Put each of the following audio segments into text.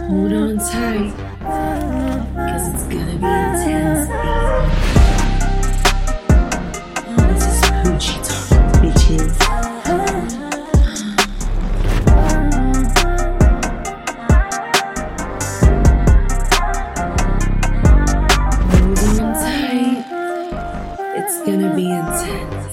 Hold on tight, cause it's gonna be intense. This is Poochie Talk, bitches. Hold on tight, it's gonna be intense.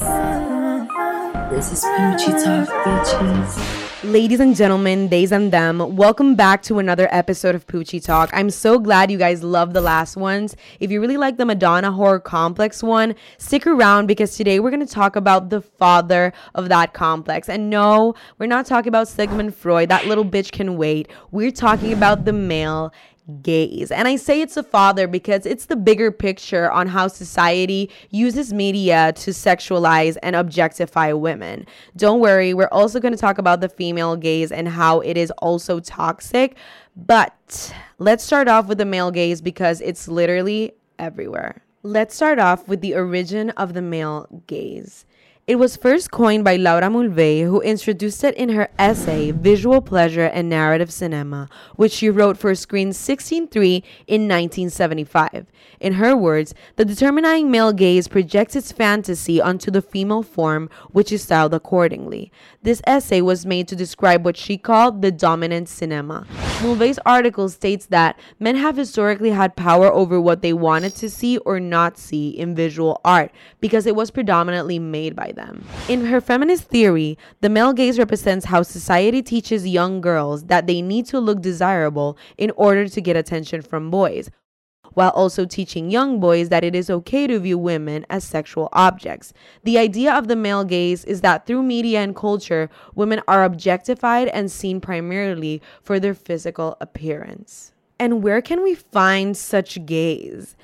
This is Poochie Talk, bitches. Ladies and gentlemen, theys and them, welcome back to another episode of Poochie Talk. I'm so glad you guys loved the last ones. If you really like the Madonna Horror Complex one, stick around because today we're going to talk about the father of that complex. And no, we're not talking about Sigmund Freud. That little bitch can wait. We're talking about the male gaze. And I say it's a father because it's the bigger picture on how society uses media to sexualize and objectify women. Don't worry, we're also going to talk about the female gaze and how it is also toxic. But let's start off with the male gaze because it's literally everywhere. Let's start off with the origin of the male gaze. It was first coined by Laura Mulvey, who introduced it in her essay, Visual Pleasure and Narrative Cinema, which she wrote for Screen 16.3 in 1975. In her words, the determining male gaze projects its fantasy onto the female form, which is styled accordingly. This essay was made to describe what she called the dominant cinema. Mulvey's article states that men have historically had power over what they wanted to see or not see in visual art because it was predominantly made by them. In her feminist theory, the male gaze represents how society teaches young girls that they need to look desirable in order to get attention from boys, while also teaching young boys that it is okay to view women as sexual objects. The idea of the male gaze is that through media and culture, women are objectified and seen primarily for their physical appearance. And where can we find such gaze?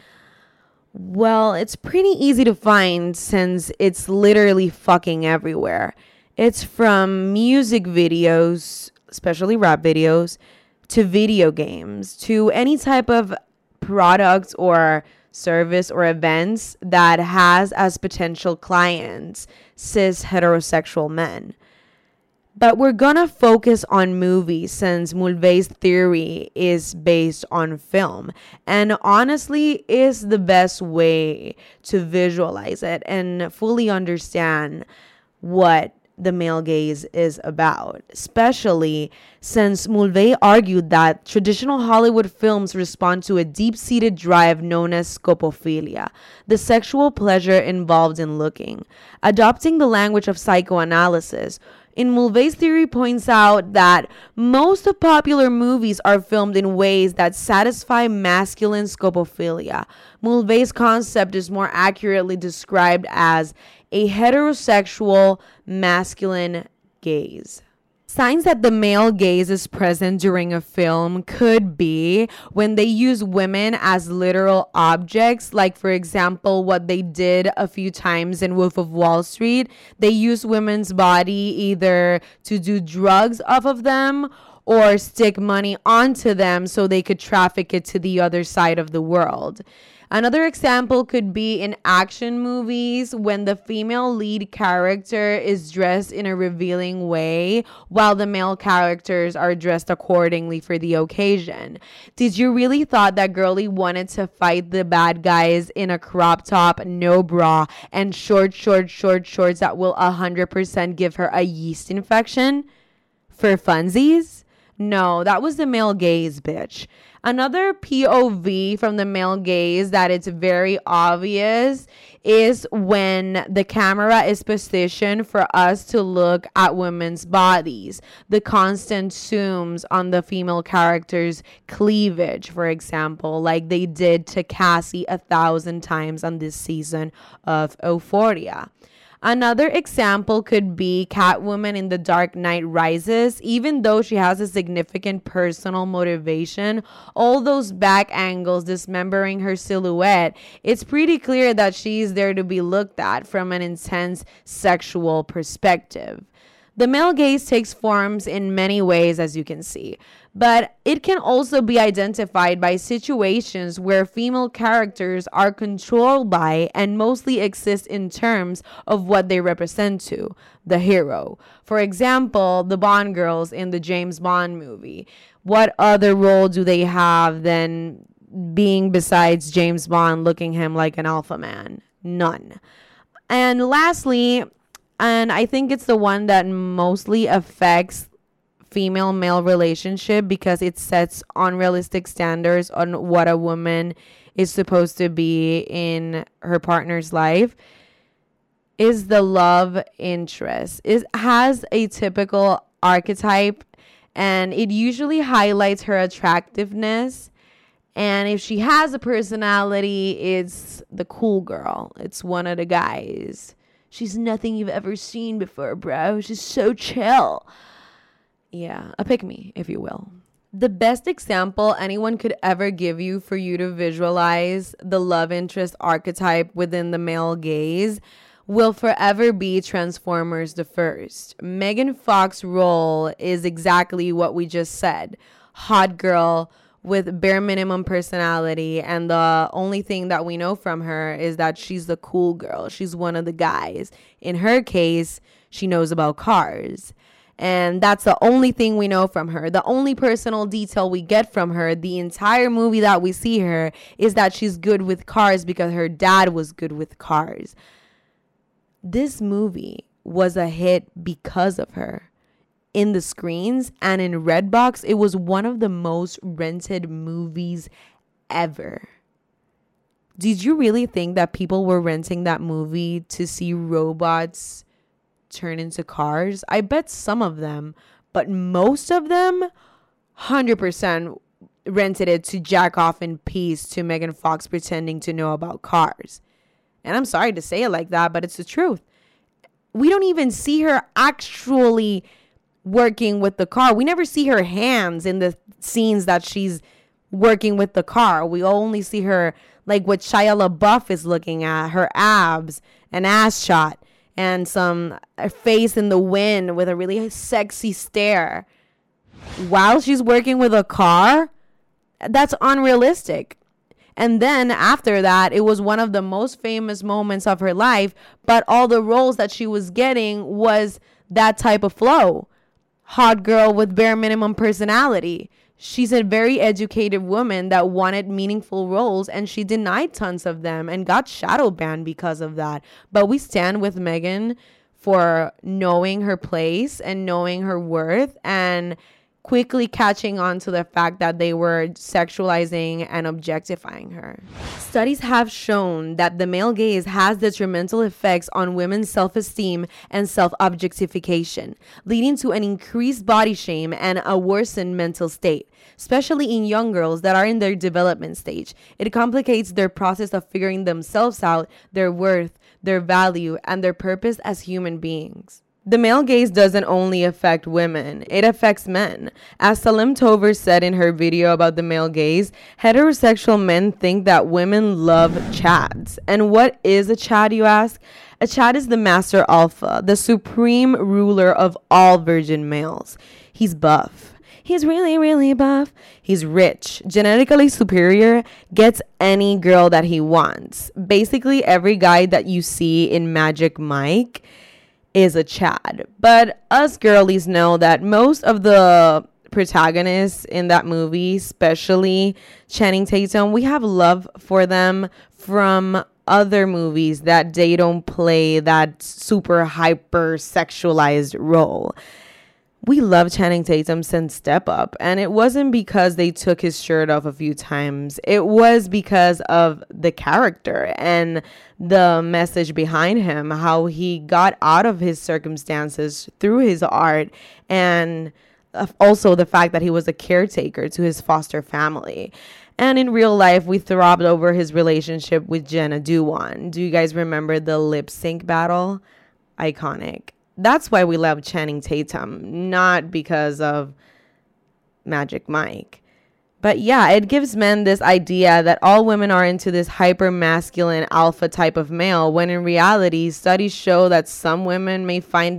Well, it's pretty easy to find since it's literally fucking everywhere. It's from music videos, especially rap videos, to video games, to any type of product or service or events that has as potential clients cis heterosexual men. But we're gonna focus on movies since Mulvey's theory is based on film and honestly is the best way to visualize it and fully understand what the male gaze is about, especially since Mulvey argued that traditional Hollywood films respond to a deep-seated drive known as scopophilia, the sexual pleasure involved in looking. Adopting the language of psychoanalysis, in Mulvey's theory points out that most of popular movies are filmed in ways that satisfy masculine scopophilia. Mulvey's concept is more accurately described as a heterosexual masculine gaze. Signs that the male gaze is present during a film could be when they use women as literal objects, like for example what they did a few times in Wolf of Wall Street. They use women's body either to do drugs off of them or stick money onto them so they could traffic it to the other side of the world. Another example could be in action movies when the female lead character is dressed in a revealing way while the male characters are dressed accordingly for the occasion. Did you really thought that girlie wanted to fight the bad guys in a crop top, no bra, and short shorts that will 100% give her a yeast infection? For funsies? No, that was the male gaze, bitch. Another POV from the male gaze that it's very obvious is when the camera is positioned for us to look at women's bodies. The constant zooms on the female character's cleavage, for example, like they did to Cassie 1,000 times on this season of Euphoria. Another example could be Catwoman in The Dark Knight Rises. Even though she has a significant personal motivation, all those back angles dismembering her silhouette, it's pretty clear that she's there to be looked at from an intense sexual perspective. The male gaze takes forms in many ways, as you can see, but it can also be identified by situations where female characters are controlled by and mostly exist in terms of what they represent to the hero. For example, the Bond girls in the James Bond movie. What other role do they have than being besides James Bond looking him like an alpha man? None. And lastly, and I think it's the one that mostly affects female male relationship because it sets unrealistic standards on what a woman is supposed to be in her partner's life, is the love interest. It has a typical archetype and it usually highlights her attractiveness. And if she has a personality, it's the cool girl. It's one of the guys. She's nothing you've ever seen before, bro. She's so chill. Yeah, a pick-me, if you will. The best example anyone could ever give you for you to visualize the love interest archetype within the male gaze will forever be Transformers the First. Megan Fox's role is exactly what we just said. Hot girl with bare minimum personality, and the only thing that we know from her is that she's the cool girl. She's one of the guys. In her case, she knows about cars. And that's the only thing we know from her. The only personal detail we get from her, the entire movie that we see her, is that she's good with cars because her dad was good with cars. This movie was a hit because of her. In the screens and in Redbox, it was one of the most rented movies ever. Did you really think that people were renting that movie to see robots turn into cars? I bet some of them, but most of them 100% rented it to jack off in peace to Megan Fox pretending to know about cars. And I'm sorry to say it like that, but it's the truth. We don't even see her actually working with the car. We never see her hands in the scenes that she's working with the car. We only see her like what Shia LaBeouf is looking at, her abs, an ass shot, and some face in the wind with a really sexy stare. While she's working with a car, that's unrealistic. And then after that, it was one of the most famous moments of her life, but all the roles that she was getting was that type of flow. Hot girl with bare minimum personality. She's a very educated woman that wanted meaningful roles, and she denied tons of them and got shadow banned because of that. But we stand with Megan for knowing her place and knowing her worth and quickly catching on to the fact that they were sexualizing and objectifying her. Studies have shown that the male gaze has detrimental effects on women's self-esteem and self-objectification, leading to an increased body shame and a worsened mental state, especially in young girls that are in their development stage. It complicates their process of figuring themselves out, their worth, their value, and their purpose as human beings. The male gaze doesn't only affect women, it affects men. As Salim Tover said in her video about the male gaze, heterosexual men think that women love chads. And what is a chad, you ask? A chad is the master alpha, the supreme ruler of all virgin males. He's buff. He's really, really buff. He's rich, genetically superior, gets any girl that he wants. Basically, every guy that you see in Magic Mike is a chad. But us girlies know that most of the protagonists in that movie, especially Channing Tatum, we have love for them from other movies that they don't play that super hyper sexualized role. We love Channing Tatum since Step Up, and it wasn't because they took his shirt off a few times. It was because of the character and the message behind him, how he got out of his circumstances through his art, and also the fact that he was a caretaker to his foster family. And in real life, we throbbed over his relationship with Jenna Dewan. Do you guys remember the lip sync battle? Iconic. That's why we love Channing Tatum, not because of Magic Mike. But yeah, it gives men this idea that all women are into this hyper masculine alpha type of male, when in reality, studies show that some women may find it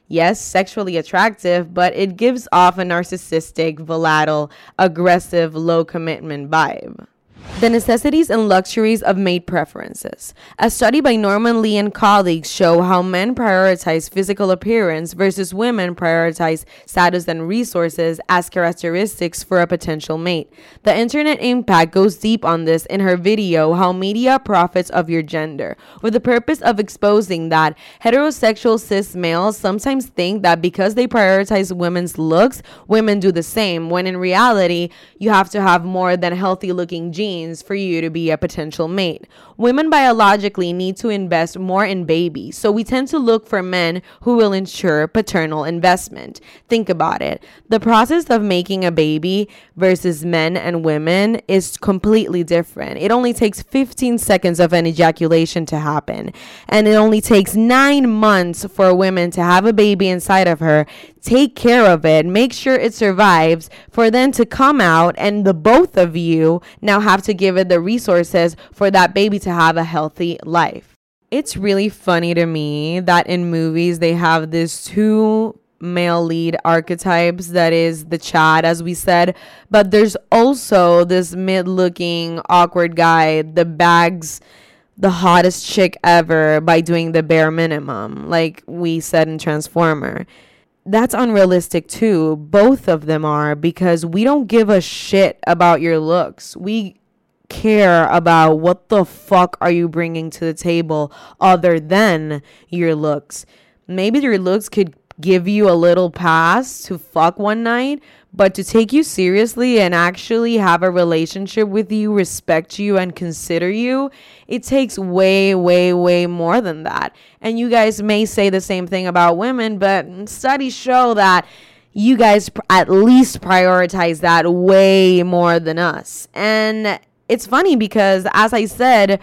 Yes, sexually attractive, but it gives off a narcissistic, volatile, aggressive, low commitment vibe. The necessities and luxuries of mate preferences. A study by Norman Lee and colleagues show how men prioritize physical appearance versus women prioritize status and resources as characteristics for a potential mate. The Internet Impact goes deep on this in her video, How Media Profits of Your Gender, with the purpose of exposing that heterosexual cis males sometimes think that because they prioritize women's looks, women do the same, when in reality, you have to have more than healthy looking genes for you to be a potential mate. Women biologically need to invest more in babies, so we tend to look for men who will ensure paternal investment. Think about it. The process of making a baby versus men and women is completely different. It only takes 15 seconds of an ejaculation to happen, and it only takes 9 months for a woman to have a baby inside of her, take care of it, make sure it survives, for then to come out and the both of you now have to give it the resources for that baby to have a healthy life. It's really funny to me that in movies they have this two male lead archetypes, that is the Chad, as we said, but there's also this mid-looking awkward guy that bags the hottest chick ever by doing the bare minimum, like we said in Transformer. That's unrealistic too. Both of them are, because we don't give a shit about your looks. We care about what the fuck are you bringing to the table other than your looks. Maybe your looks could give you a little pass to fuck one night, but to take you seriously and actually have a relationship with you, respect you, and consider you, it takes way, way, way more than that. And you guys may say the same thing about women, but studies show that you guys at least prioritize that way more than us. And it's funny because, as I said,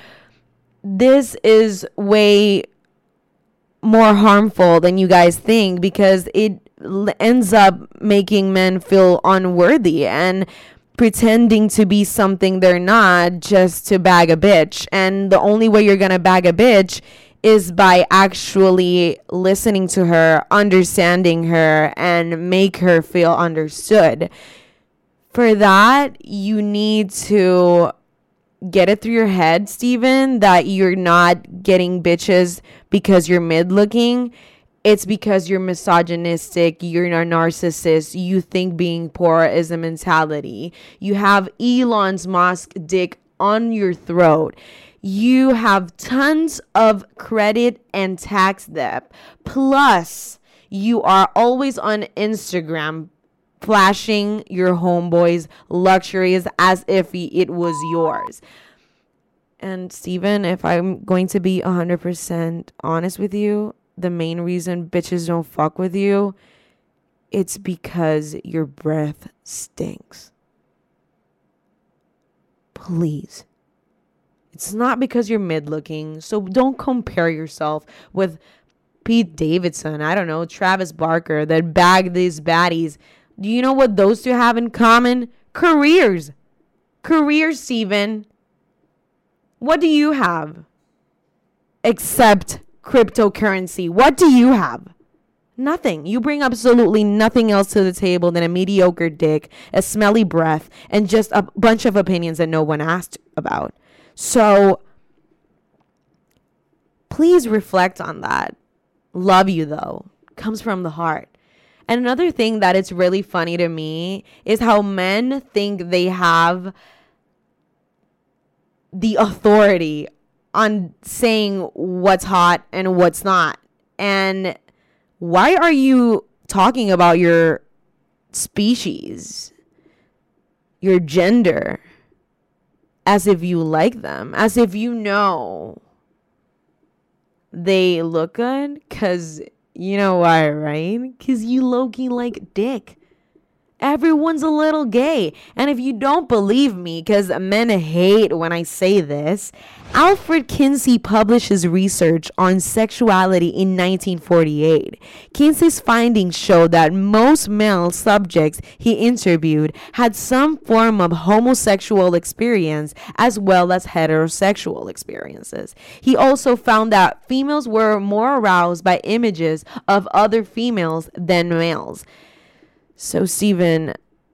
this is way more harmful than you guys think, because it ends up making men feel unworthy and pretending to be something they're not just to bag a bitch. And the only way you're gonna bag a bitch is by actually listening to her, understanding her, and make her feel understood. For that, you need to get it through your head, Steven, that you're not getting bitches because you're mid-looking. It's because you're misogynistic, you're a narcissist, you think being poor is a mentality. You have Elon Musk dick on your throat. You have tons of credit and tax debt. Plus, you are always on Instagram flashing your homeboys' luxuries as if it was yours. And Steven, if I'm going to be 100% honest with you, the main reason bitches don't fuck with you, it's because your breath stinks. Please. It's not because you're mid-looking, so don't compare yourself with Pete Davidson, I don't know, Travis Barker, that bag these baddies. Do you know what those two have in common? Careers. Careers, Steven. What do you have? Except cryptocurrency. What do you have? Nothing. You bring absolutely nothing else to the table than a mediocre dick, a smelly breath, and just a bunch of opinions that no one asked about. So, please reflect on that. Love you, though. Comes from the heart. And another thing that it's really funny to me is how men think they have the authority on saying what's hot and what's not. And why are you talking about your species, your gender, as if you like them, as if you know they look good? Because you know why, right? Because you low-key like dick. Everyone's a little gay. And if you don't believe me, because men hate when I say this, Alfred Kinsey publishes research on sexuality in 1948. Kinsey's findings showed that most male subjects he interviewed had some form of homosexual experience as well as heterosexual experiences. He also found that females were more aroused by images of other females than males. So, Steven,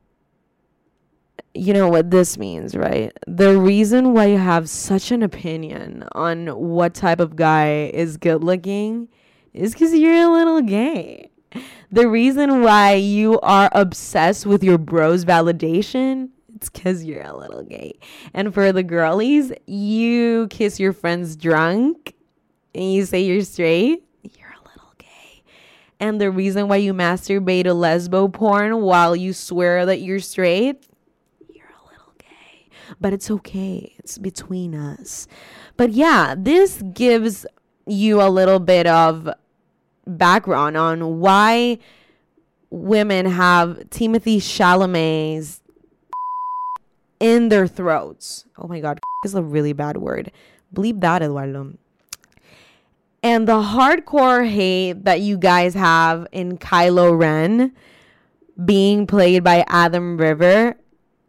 you know what this means, right? The reason why you have such an opinion on what type of guy is good looking is because you're a little gay. The reason why you are obsessed with your bro's validation, it's because you're a little gay. And for the girlies, you kiss your friends drunk and you say you're straight. And the reason why you masturbate to lesbo porn while you swear that you're straight, you're a little gay. But it's okay. It's between us. But yeah, this gives you a little bit of background on why women have Timothée Chalamet's in their throats. Oh my God, is a really bad word. Bleep that, Eduardo. And the hardcore hate that you guys have in Kylo Ren being played by Adam River.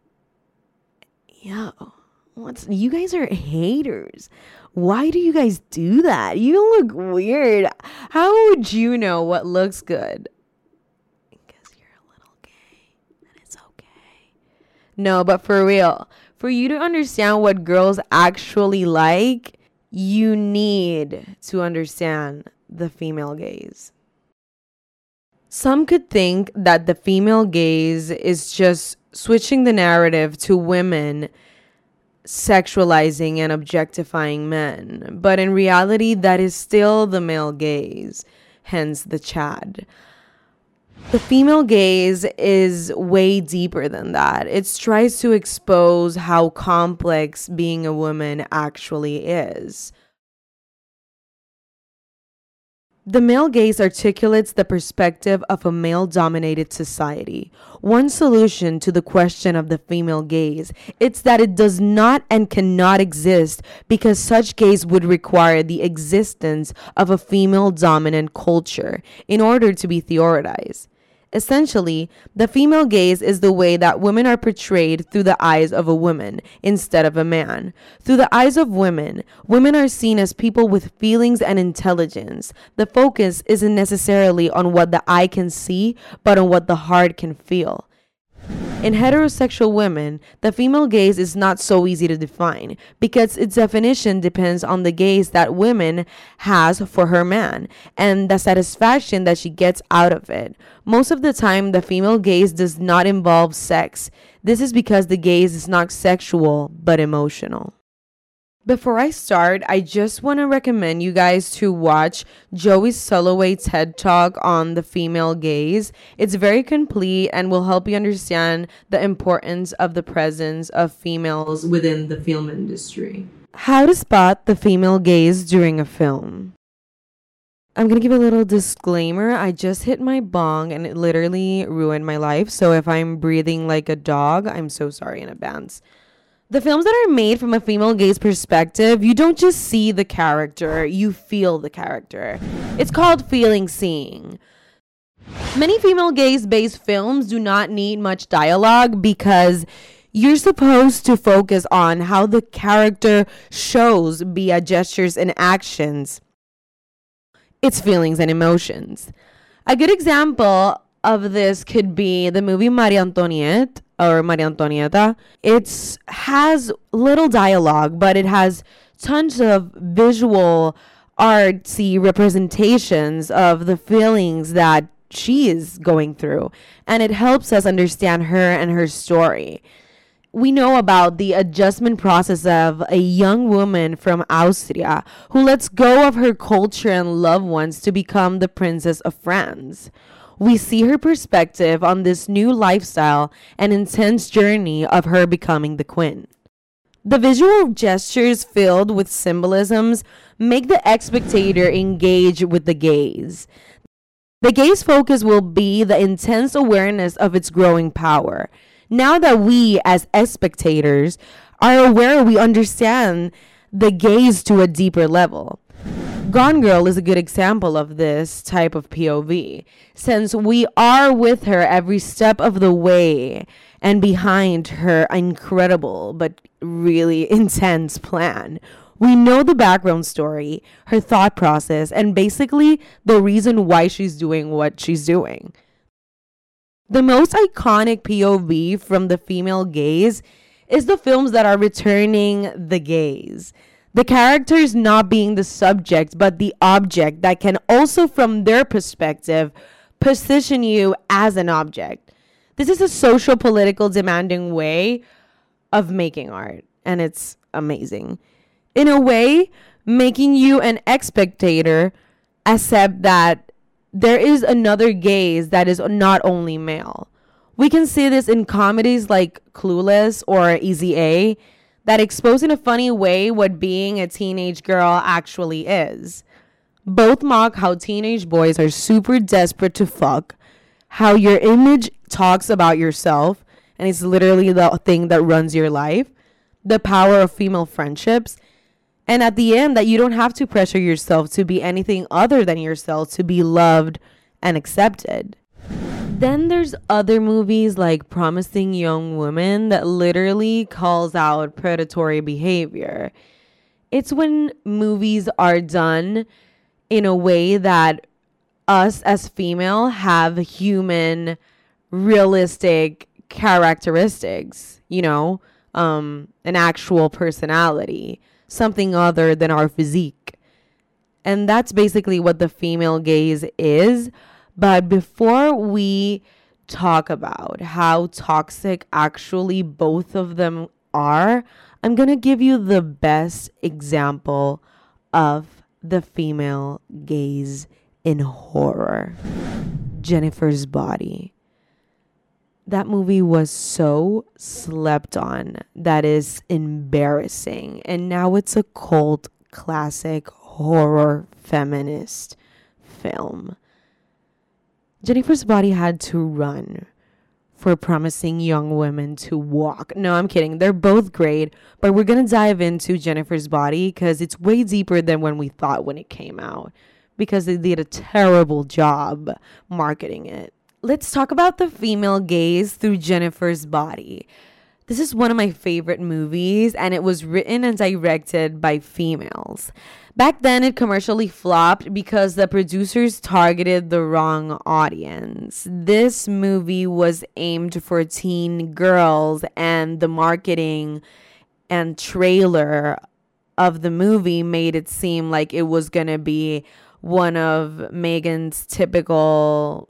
Yo, you guys are haters. Why do you guys do that? You look weird. How would you know what looks good? Because you're a little gay and it's okay. No, but for real, for you to understand what girls actually like, you need to understand the female gaze. Some could think that the female gaze is just switching the narrative to women sexualizing and objectifying men. But in reality, that is still the male gaze, hence the Chad. The female gaze is way deeper than that. It tries to expose how complex being a woman actually is. The male gaze articulates the perspective of a male-dominated society. One solution to the question of the female gaze is that it does not and cannot exist because such gaze would require the existence of a female-dominant culture in order to be theorized. Essentially, the female gaze is the way that women are portrayed through the eyes of a woman instead of a man. Through the eyes of women, women are seen as people with feelings and intelligence. The focus isn't necessarily on what the eye can see, but on what the heart can feel. In heterosexual women, the female gaze is not so easy to define because its definition depends on the gaze that woman has for her man and the satisfaction that she gets out of it. Most of the time, the female gaze does not involve sex. This is because the gaze is not sexual but emotional. Before I start, I just want to recommend you guys to watch Joey Soloway TED Talk on the female gaze. It's very complete and will help you understand the importance of the presence of females within the film industry. How to spot the female gaze during a film. I'm going to give a little disclaimer. I just hit my bong and it literally ruined my life. So if I'm breathing like a dog, I'm so sorry in advance. The films that are made from a female gaze perspective, you don't just see the character, you feel the character. It's called feeling seeing. Many female gaze-based films do not need much dialogue because you're supposed to focus on how the character shows via gestures and actions its feelings and emotions. A good example of this could be the movie Marie Antoinette or Maria Antonieta. It has little dialogue, but it has tons of visual artsy representations of the feelings that she is going through, and it helps us understand her and her story. We know about the adjustment process of a young woman from Austria who lets go of her culture and loved ones to become the Princess of France. We see her perspective on this new lifestyle and intense journey of her becoming the queen. The visual gestures filled with symbolisms make the spectator engage with the gaze. The gaze focus will be the intense awareness of its growing power. Now that we, as spectators, are aware, we understand the gaze to a deeper level. Gone Girl is a good example of this type of POV, since we are with her every step of the way and behind her incredible but really intense plan. We know the background story, her thought process, and basically the reason why she's doing what she's doing. The most iconic POV from the female gaze is the films that are returning the gaze. The characters not being the subject, but the object that can also, from their perspective, position you as an object. This is a social, political, demanding way of making art, and it's amazing. In a way, making you an spectator accept that there is another gaze that is not only male. We can see this in comedies like Clueless or Easy A, that expose in a funny way what being a teenage girl actually is. Both mock how teenage boys are super desperate to fuck, how your image talks about yourself, and it's literally the thing that runs your life, the power of female friendships, and at the end that you don't have to pressure yourself to be anything other than yourself to be loved and accepted. Then there's other movies like Promising Young Woman that literally calls out predatory behavior. It's when movies are done in a way that us as female have human, realistic characteristics, an actual personality, something other than our physique. And that's basically what the female gaze is. But before we talk about how toxic actually both of them are, I'm going to give you the best example of the female gaze in horror. Jennifer's Body. That movie was so slept on that is embarrassing. And now it's a cult classic horror feminist film. Jennifer's Body had to run for Promising Young Women to walk. No, I'm kidding. They're both great, but we're going to dive into Jennifer's Body because it's way deeper than when we thought when it came out, because they did a terrible job marketing it. Let's talk about the female gaze through Jennifer's Body. This is one of my favorite movies, and it was written and directed by females. Back then, it commercially flopped because the producers targeted the wrong audience. This movie was aimed for teen girls, and the marketing and trailer of the movie made it seem like it was going to be one of Megan's typical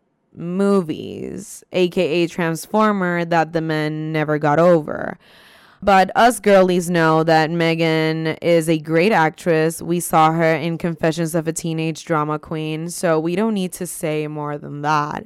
movies, aka Transformer, that the men never got over. But us girlies know that Megan is a great actress. We saw her in Confessions of a Teenage Drama Queen, so we don't need to say more than that.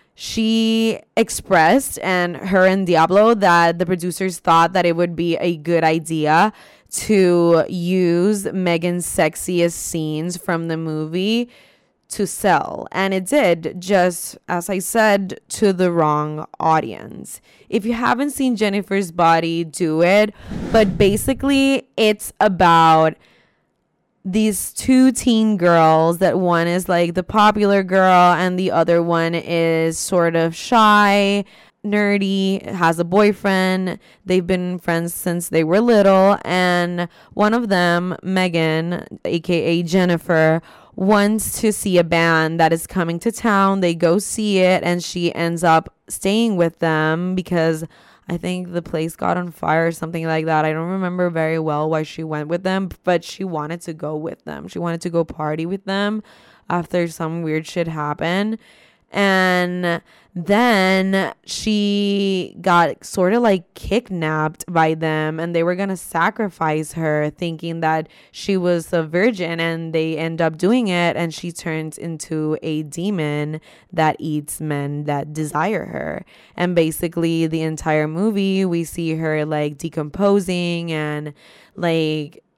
She expressed, and her and Diablo, that the producers thought that it would be a good idea to use Megan's sexiest scenes from the movie to sell, and it did, just as I said, to the wrong audience. If you haven't seen Jennifer's Body, do it. But basically it's about these two teen girls, that one is like the popular girl and the other one is sort of shy, nerdy, has a boyfriend. They've been friends since they were little, and one of them, Megan, aka Jennifer, wants to see a band that is coming to town. They go see it, and she ends up staying with them because I think the place got on fire or something like that. I don't remember very well why she went with them, but she wanted to go with them. She wanted to go party with them after some weird shit happened. And then she got sort of like kidnapped by them, and they were going to sacrifice her thinking that she was a virgin, and they end up doing it, and she turns into a demon that eats men that desire her. And basically the entire movie we see her like decomposing and like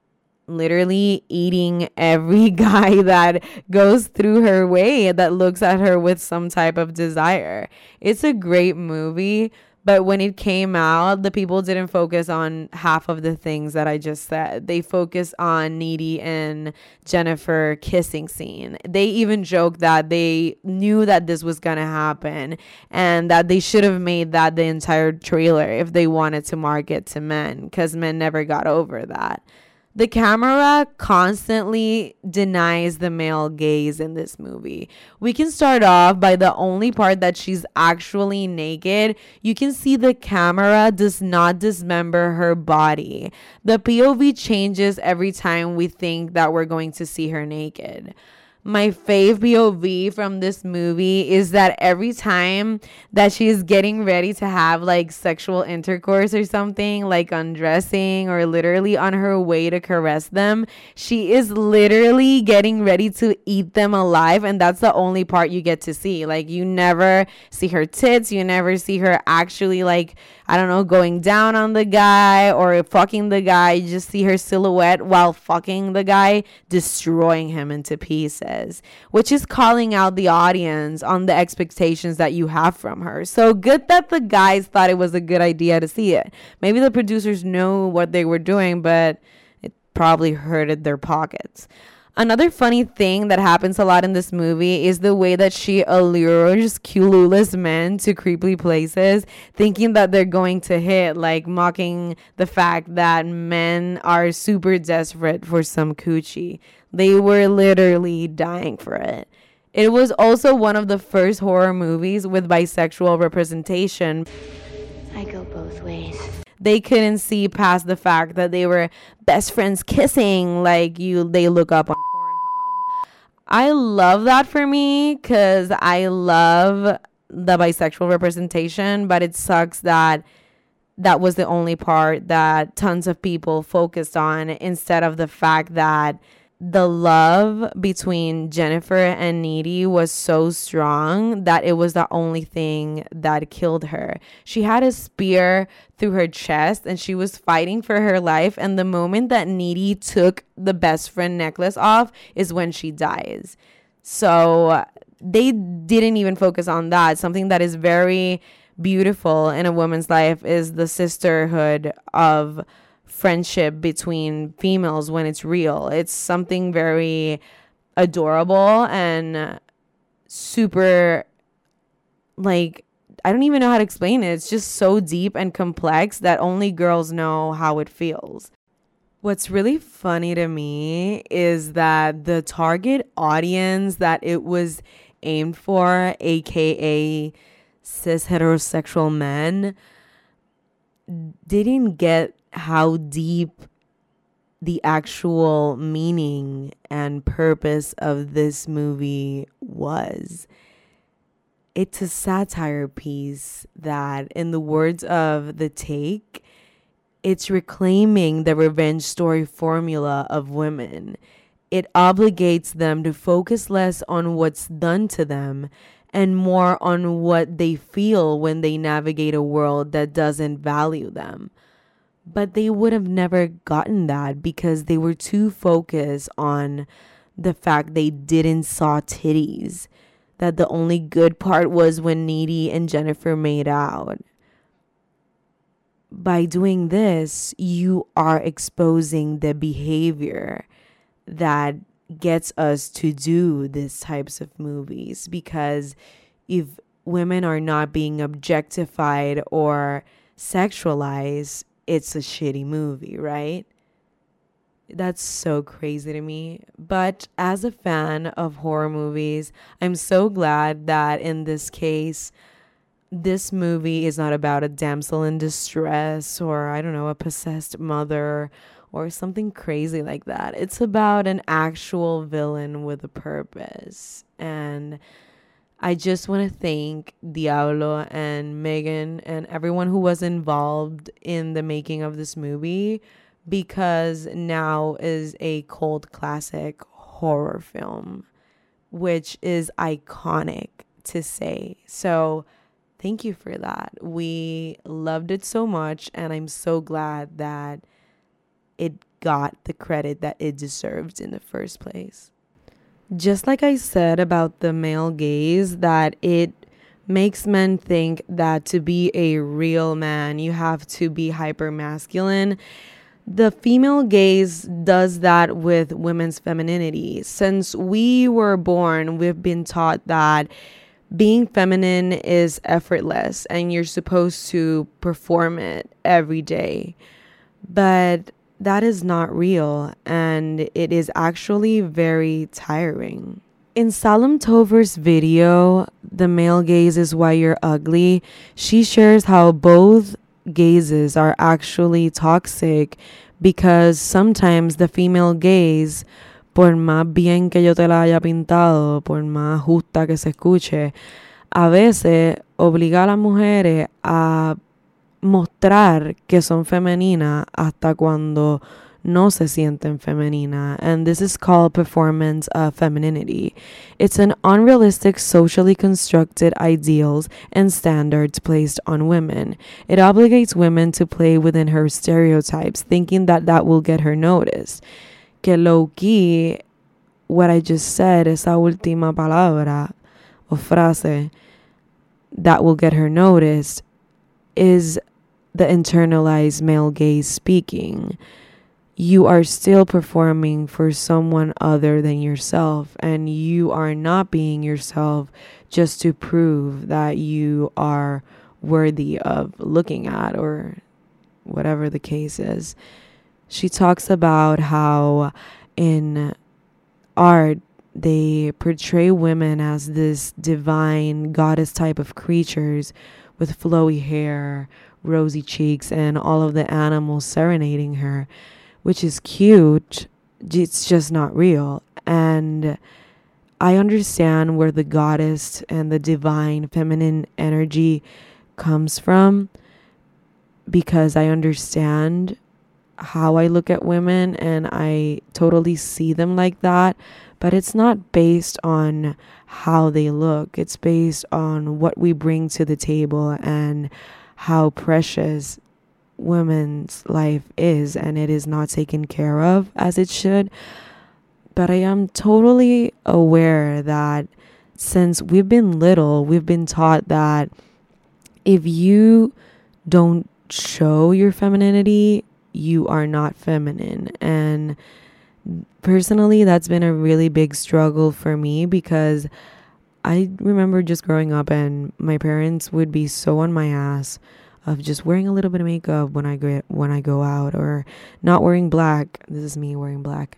literally eating every guy that goes through her way that looks at her with some type of desire. It's a great movie, but when it came out, the people didn't focus on half of the things that I just said. They focused on Needy and Jennifer kissing scene. They even joked that they knew that this was going to happen and that they should have made that the entire trailer if they wanted to market to men, because men never got over that. The camera constantly denies the male gaze in this movie. We can start off by the only part that she's actually naked. You can see the camera does not dismember her body. The POV changes every time we think that we're going to see her naked. My fave POV from this movie is that every time that she's getting ready to have like sexual intercourse or something, like undressing or literally on her way to caress them, she is literally getting ready to eat them alive. And that's the only part you get to see. Like, you never see her tits. You never see her actually, like, I don't know, going down on the guy or fucking the guy. You just see her silhouette while fucking the guy, destroying him into pieces, which is calling out the audience on the expectations that you have from her. So good that the guys thought it was a good idea to see it. Maybe the producers know what they were doing, but it probably hurted their pockets. Another funny thing that happens a lot in this movie is the way that she allures clueless men to creepy places, thinking that they're going to hit, like mocking the fact that men are super desperate for some coochie. They were literally dying for it. It was also one of the first horror movies with bisexual representation. I go both ways. They couldn't see past the fact that they were best friends kissing like they look up on Pornhub. I love that for me because I love the bisexual representation, but it sucks that that was the only part that tons of people focused on instead of the fact that the love between Jennifer and Needy was so strong that it was the only thing that killed her. She had a spear through her chest and she was fighting for her life. And the moment that Needy took the best friend necklace off is when she dies. So they didn't even focus on that. Something that is very beautiful in a woman's life is the sisterhood of friendship between females when it's real. It's something very adorable and super, like, I don't even know how to explain it. It's just so deep and complex that only girls know how it feels. What's really funny to me is that the target audience that it was aimed for, aka cis heterosexual men, didn't get how deep the actual meaning and purpose of this movie was. It's a satire piece that, in the words of The Take, it's reclaiming the revenge story formula of women. It obligates them to focus less on what's done to them and more on what they feel when they navigate a world that doesn't value them. But they would have never gotten that because they were too focused on the fact they didn't saw titties. That the only good part was when Needy and Jennifer made out. By doing this, you are exposing the behavior that gets us to do these types of movies. Because if women are not being objectified or sexualized, it's a shitty movie, right? That's so crazy to me. But as a fan of horror movies, I'm so glad that in this case, this movie is not about a damsel in distress or, I don't know, a possessed mother or something crazy like that. It's about an actual villain with a purpose. And I just want to thank Diablo and Megan and everyone who was involved in the making of this movie, because now is a cult classic horror film, which is iconic to say. So thank you for that. We loved it so much, and I'm so glad that it got the credit that it deserved in the first place. Just like I said about the male gaze, that it makes men think that to be a real man, you have to be hyper masculine. The female gaze does that with women's femininity. Since we were born, we've been taught that being feminine is effortless and you're supposed to perform it every day. But that is not real, and it is actually very tiring. In Salem Tover's video, The Male Gaze is Why You're Ugly, she shares how both gazes are actually toxic because sometimes the female gaze, por más bien que yo te la haya pintado, por más justa que se escuche, a veces obliga a las mujeres a mostrar que son femeninas hasta cuando no se sienten femenina, and this is called performance of femininity. It's an unrealistic, socially constructed ideals and standards placed on women. It obligates women to play within her stereotypes, thinking that that will get her noticed. Que low-key, what I just said, esa última palabra o frase, that will get her noticed, is the internalized male gaze speaking. You are still performing for someone other than yourself, and you are not being yourself just to prove that you are worthy of looking at, or whatever the case is. She talks about how in art they portray women as this divine goddess type of creatures with flowy hair, rosy cheeks, and all of the animals serenading her, which is cute. It's just not real. And I understand where the goddess and the divine feminine energy comes from, because I understand how I look at women and I totally see them like that. But it's not based on how they look. It's based on what we bring to the table and how precious women's life is, and it is not taken care of as it should. But I am totally aware that since we've been little, we've been taught that if you don't show your femininity, you are not feminine. And personally, that's been a really big struggle for me, because I remember just growing up and my parents would be so on my ass of just wearing a little bit of makeup when I go out, or not wearing black. This is me wearing black.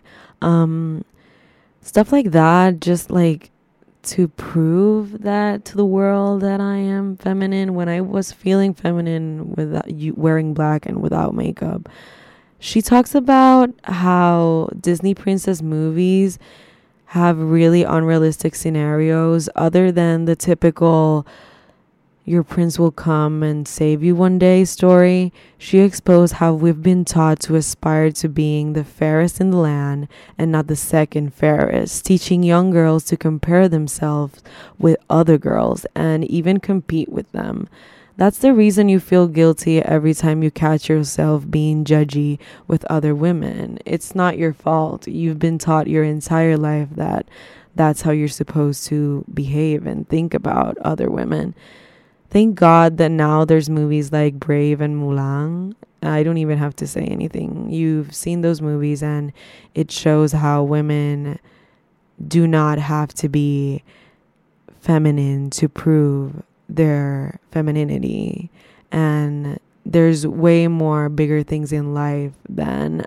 Stuff like that, just like to prove that to the world that I am feminine, when I was feeling feminine without you wearing black and without makeup. She talks about how Disney princess movies have really unrealistic scenarios other than the typical your prince will come and save you one day story. She exposed how we've been taught to aspire to being the fairest in the land and not the second fairest, teaching young girls to compare themselves with other girls and even compete with them. That's the reason you feel guilty every time you catch yourself being judgy with other women. It's not your fault. You've been taught your entire life that that's how you're supposed to behave and think about other women. Thank God that now there's movies like Brave and Mulan. I don't even have to say anything. You've seen those movies and it shows how women do not have to be feminine to prove their femininity. And there's way more bigger things in life than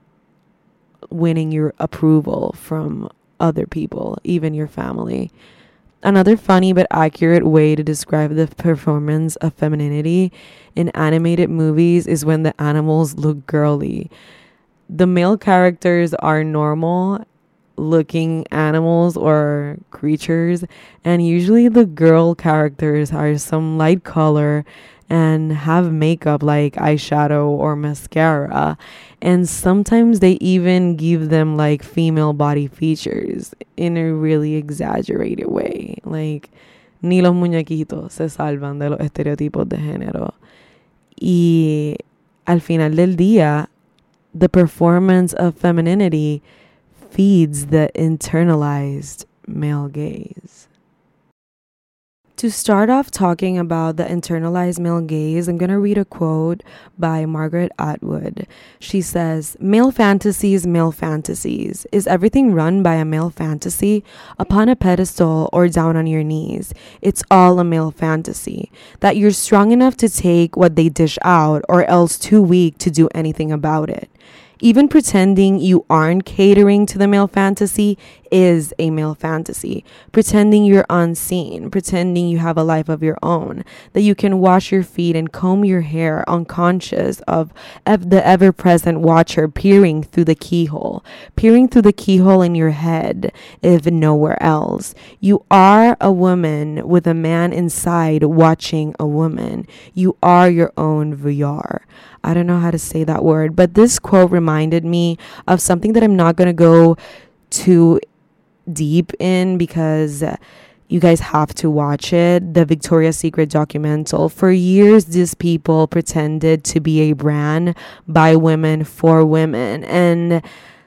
winning your approval from other people, even your family. Another funny but accurate way to describe the performance of femininity in animated movies is when the animals look girly. The male characters are normal looking animals or creatures, and usually the girl characters are some light color and have makeup like eyeshadow or mascara, and sometimes they even give them like female body features in a really exaggerated way. Like, ni los muñequitos se salvan de los estereotipos de género. Y al final del día, the performance of femininity feeds the internalized male gaze. To start off talking about the internalized male gaze, I'm going to read a quote by Margaret Atwood. She says, male fantasies. Is everything run by a male fantasy? Upon a pedestal or down on your knees? It's all a male fantasy. That you're strong enough to take what they dish out or else too weak to do anything about it. Even pretending you aren't catering to the male fantasy is a male fantasy. Pretending you're unseen, pretending you have a life of your own, that you can wash your feet and comb your hair unconscious of the ever-present watcher peering through the keyhole in your head, if nowhere else. You are a woman with a man inside watching a woman. You are your own VR. I don't know how to say that word, but this quote reminded me of something that I'm not going to go too deep in because you guys have to watch it. The Victoria's Secret documental. For years, these people pretended to be a brand by women for women and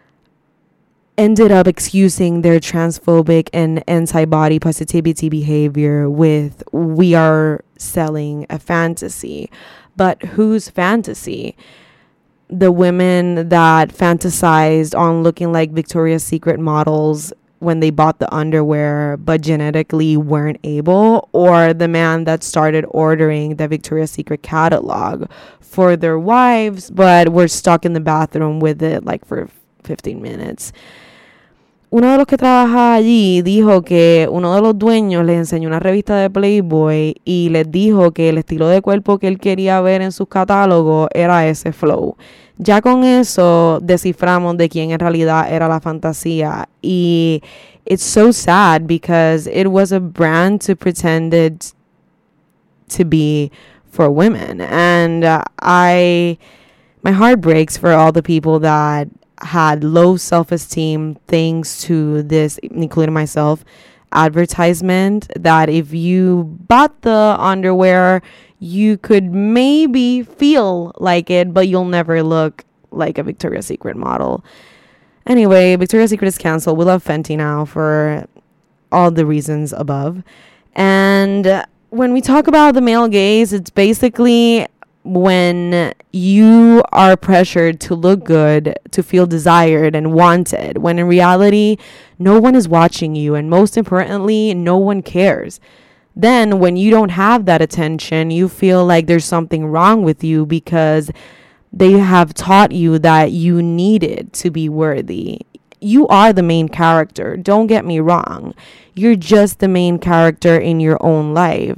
ended up excusing their transphobic and anti-body positivity behavior with, we are selling a fantasy. But whose fantasy? The women that fantasized on looking like Victoria's Secret models when they bought the underwear but genetically weren't able, or the man that started ordering the Victoria's Secret catalog for their wives but were stuck in the bathroom with it like for 15 minutes. Uno de los que trabaja allí dijo que uno de los dueños les enseñó una revista de Playboy y les dijo que el estilo de cuerpo que él quería ver en sus catálogos era ese flow. Ya con eso desciframos de quién en realidad era la fantasía. Y it's so sad because it was a brand to pretended to be for women. And my heart breaks for all the people that had low self-esteem thanks to this, including myself, advertisement that if you bought the underwear, you could maybe feel like it, but you'll never look like a Victoria's Secret model. Anyway, Victoria's Secret is canceled. We love Fenty now for all the reasons above. And when we talk about the male gaze, it's basically when you are pressured to look good, to feel desired and wanted, when in reality, no one is watching you, and most importantly, no one cares. Then when you don't have that attention, you feel like there's something wrong with you because they have taught you that you needed to be worthy. You are the main character. Don't get me wrong. You're just the main character in your own life.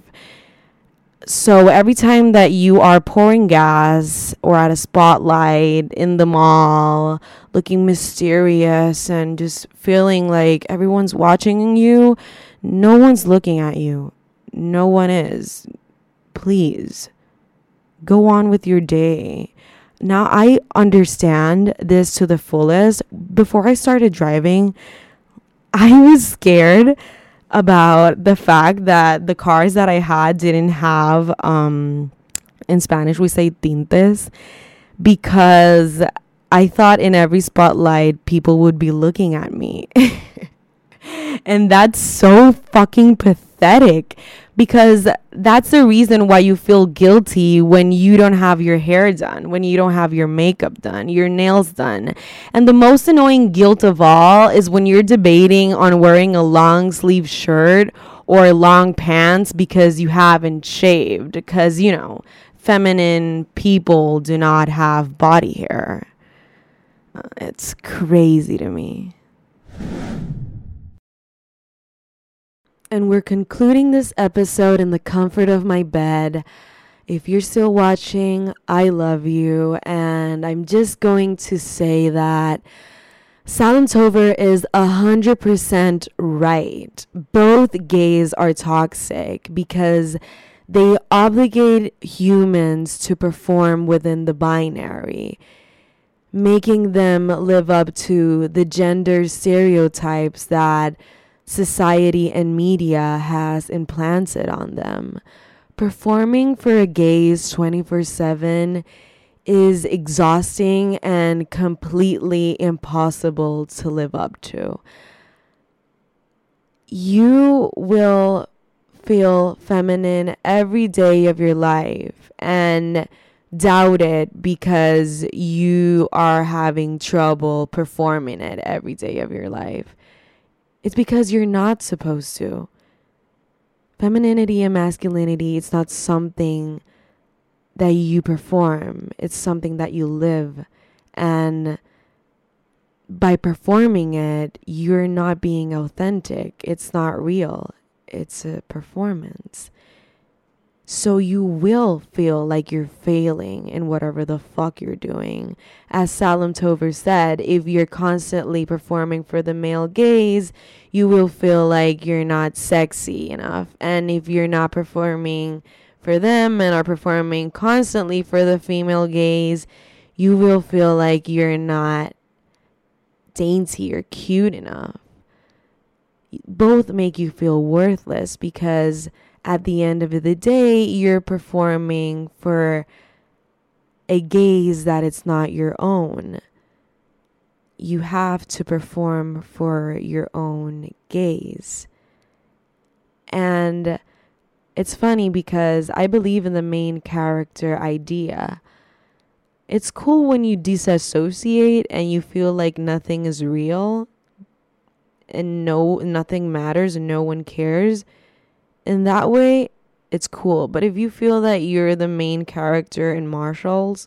So every time that you are pouring gas or at a spotlight in the mall, looking mysterious and just feeling like everyone's watching you, no one's looking at you. No one is. Please, go on with your day. Now, I understand this to the fullest. Before I started driving, I was scared about the fact that the cars that I had didn't have, in Spanish we say tintes, because I thought in every spotlight people would be looking at me. And that's so fucking pathetic, because that's the reason why you feel guilty when you don't have your hair done, when you don't have your makeup done, your nails done. And the most annoying guilt of all is when you're debating on wearing a long sleeve shirt or long pants because you haven't shaved, because, you know, feminine people do not have body hair. It's crazy to me. And we're concluding this episode in the comfort of my bed. If you're still watching, I love you. And I'm just going to say that Salim Topher is 100% right. Both gays are toxic because they obligate humans to perform within the binary, making them live up to the gender stereotypes that society and media has implanted on them. Performing for a gaze 24/7 is exhausting and completely impossible to live up to. You will feel feminine every day of your life and doubt it because you are having trouble performing it every day of your life. It's because you're not supposed to. Femininity and masculinity, it's not something that you perform. It's something that you live. And by performing it, you're not being authentic. It's not real. It's a performance. So you will feel like you're failing in whatever the fuck you're doing. As Salam Tover said, if you're constantly performing for the male gaze, you will feel like you're not sexy enough. And if you're not performing for them and are performing constantly for the female gaze, you will feel like you're not dainty or cute enough. Both make you feel worthless because at the end of the day, you're performing for a gaze that it's not your own. You have to perform for your own gaze. And it's funny because I believe in the main character idea. It's cool when you disassociate and you feel like nothing is real and nothing matters and no one cares. In that way, it's cool. But if you feel that you're the main character in Marshalls,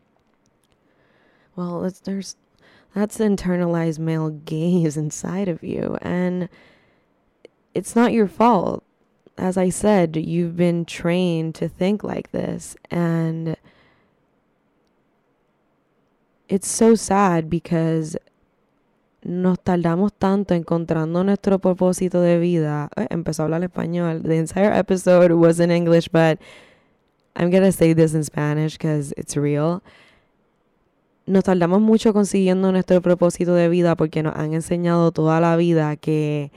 well, that's the internalized male gaze inside of you. And it's not your fault. As I said, you've been trained to think like this. And it's so sad because nos tardamos tanto encontrando nuestro propósito de vida. Empezó a hablar español. The entire episode was in English, but I'm going to say this in Spanish because it's real. Nos tardamos mucho consiguiendo nuestro propósito de vida porque nos han enseñado toda la vida que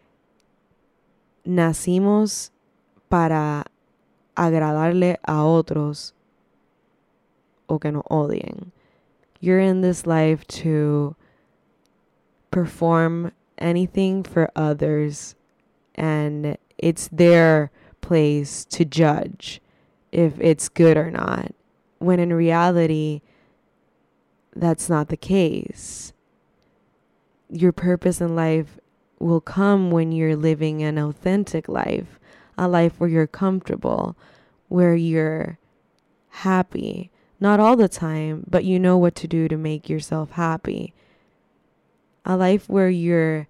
nacimos para agradarle a otros o que nos odien. You're in this life to perform anything for others, and it's their place to judge if it's good or not, when in reality that's not the case. Your purpose in life will come when you're living an authentic life, a life where you're comfortable, where you're happy. Not all the time, but you know what to do to make yourself happy. A life where you're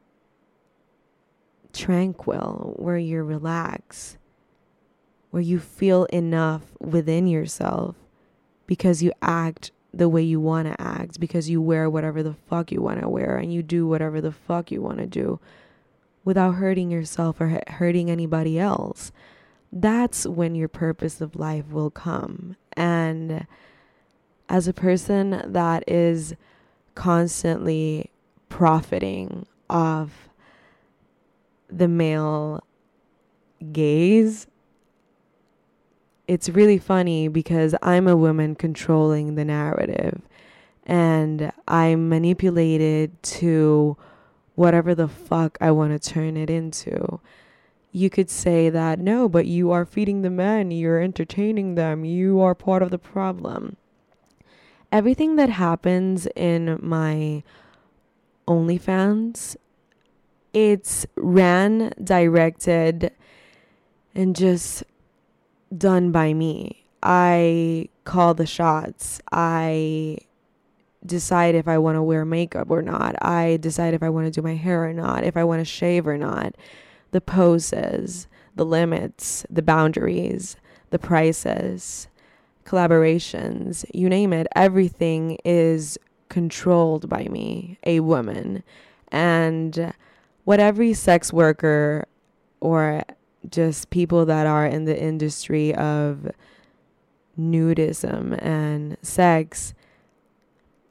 tranquil, where you're relaxed, where you feel enough within yourself because you act the way you want to act, because you wear whatever the fuck you want to wear and you do whatever the fuck you want to do without hurting yourself or hurting anybody else. That's when your purpose of life will come. And as a person that is constantly profiting off the male gaze, it's really funny because I'm a woman controlling the narrative and I'm manipulated to whatever the fuck I want to turn it into. You could say that, no, but you are feeding the men, you're entertaining them, you are part of the problem. Everything that happens in my OnlyFans, it's ran, directed, and just done by me. I call the shots. I decide if I want to wear makeup or not. I decide if I want to do my hair or not, if I want to shave or not. The poses, the limits, the boundaries, the prices, collaborations, you name it. Everything is controlled by me, a woman. And what every sex worker or just people that are in the industry of nudism and sex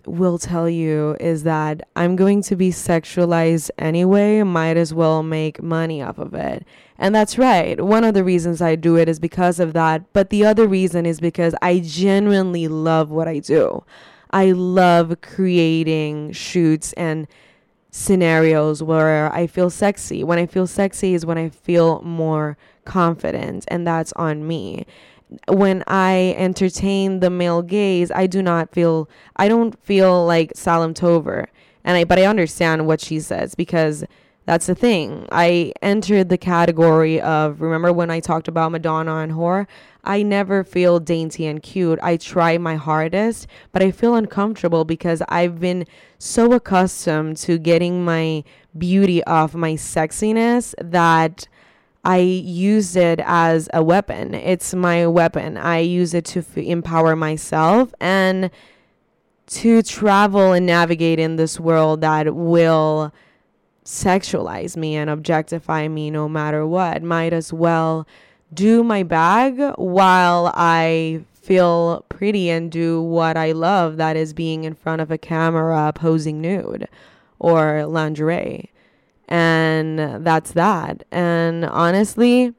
will tell you is that I'm going to be sexualized anyway, might as well make money off of it. And that's right. One of the reasons I do it is because of that. But the other reason is because I genuinely love what I do. I love creating shoots and scenarios where I feel sexy. When I feel sexy is when I feel more confident, and that's on me. When I entertain the male gaze, I don't feel like Salam Tover. But I understand what she says, because that's the thing. I entered the category of, remember when I talked about Madonna and whore? I never feel dainty and cute. I try my hardest, but I feel uncomfortable because I've been so accustomed to getting my beauty off my sexiness that I use it as a weapon. It's my weapon. I use it to empower myself and to travel and navigate in this world that will sexualize me and objectify me no matter what. Might as well do my bag while I feel pretty and do what I love, that is being in front of a camera posing nude or lingerie. And that's that. And honestly,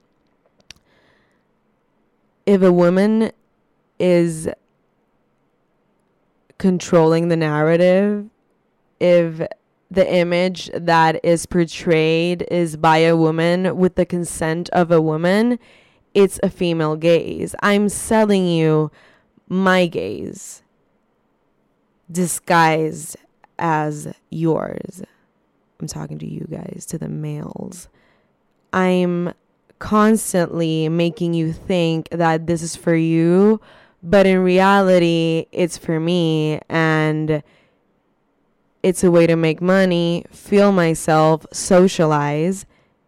if a woman is controlling the narrative, if the image that is portrayed is by a woman with the consent of a woman, it's a female gaze. I'm selling you my gaze disguised as yours. I'm talking to you guys, to the males. I'm constantly making you think that this is for you, but in reality, it's for me, and it's a way to make money, feel myself, socialize.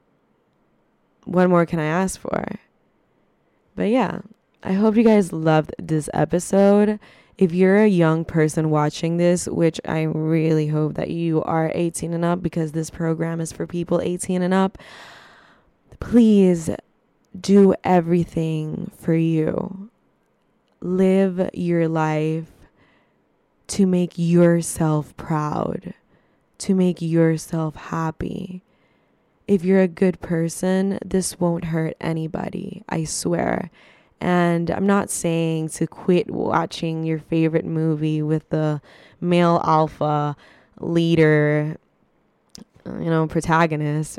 What more can I ask for? But yeah, I hope you guys loved this episode. If you're a young person watching this, which I really hope that you are 18 and up, because this program is for people 18 and up, please do everything for you. Live your life to make yourself proud, to make yourself happy. If you're a good person, this won't hurt anybody, I swear. And I'm not saying to quit watching your favorite movie with the male alpha leader, protagonist,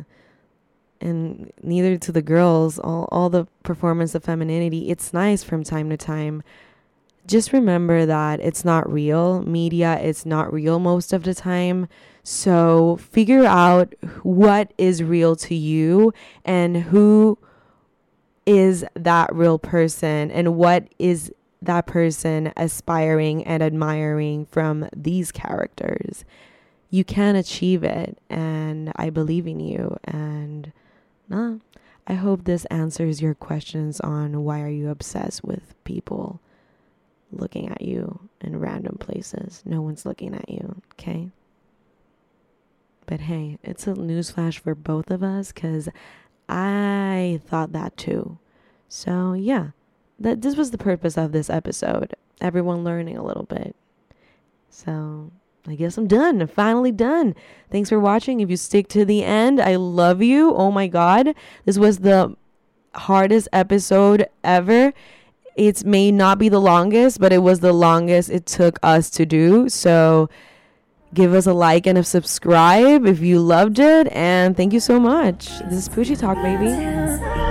and neither to the girls, all the performance of femininity. It's nice from time to time. Just remember that it's not real. Media is not real most of the time. So figure out what is real to you and who is that real person and what is that person aspiring and admiring from these characters. You can achieve it, and I believe in you. And I hope this answers your questions on why are you obsessed with people looking at you in random places. No one's looking at you, okay? But hey, it's a newsflash for both of us, because I thought that too. So yeah, this was the purpose of this episode. Everyone learning a little bit. So I guess I'm done. I'm finally done. Thanks for watching. If you stick to the end, I love you. Oh my God. This was the hardest episode ever. It may not be the longest, but it was the longest it took us to do. So give us a like and a subscribe if you loved it. And thank you so much. This is Poochie Talk, baby.